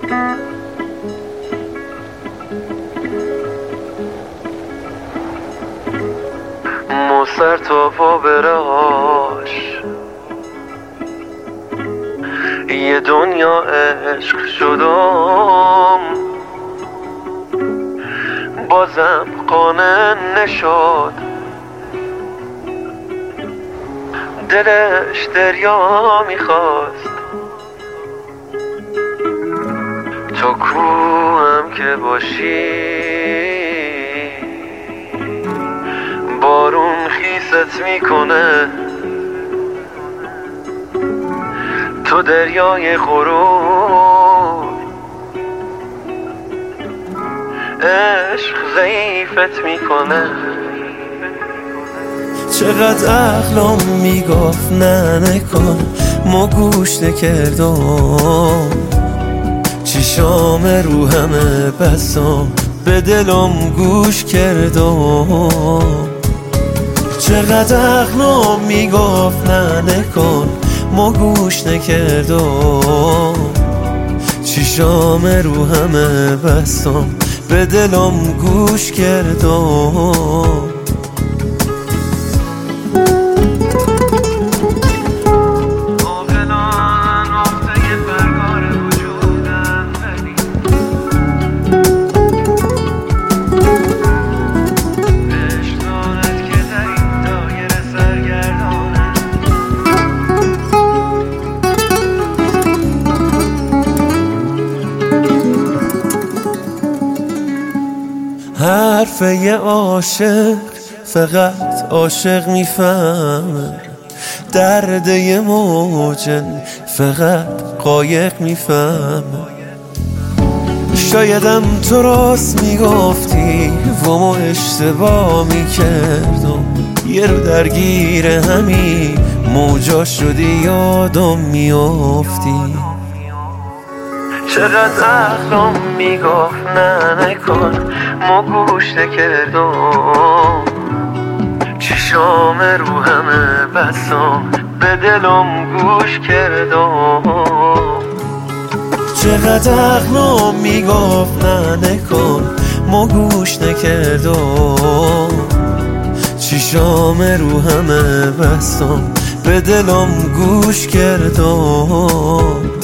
سر تا پا براش یه دنیا عشق شدم، بازم قانع نشد، دلش دریا میخواست. تو کوهم که باشی بارون خیست میکنه، تو دریای غرور عشق ضعیفت میکنه. چقدر عقلم میگفت نه نکن، ما گوش نکردم، چشام رو همه بسام به دلم گوش کردم. چقدر عقلم میگفت نه نکن، ما گوش نکردم، چشام رو همه بسام به دلم گوش کردم. حرف یه عاشق فقط عاشق میفهمه، درد یه موجن فقط قایق میفهمه. شایدم تو راست میگفتی و ما اشتباه میکردم، یه رو درگیر همین موجا شدی یادم میافتی. چقدر عقلم میگفت نه نکن، ما گوش نکردم، چشام رو همه بسام به دلم گوش کردم. چقدر عقلم میگفت نه نکن، ما گوش نکردم، چشام رو همه بسام به دلم گوش کردم.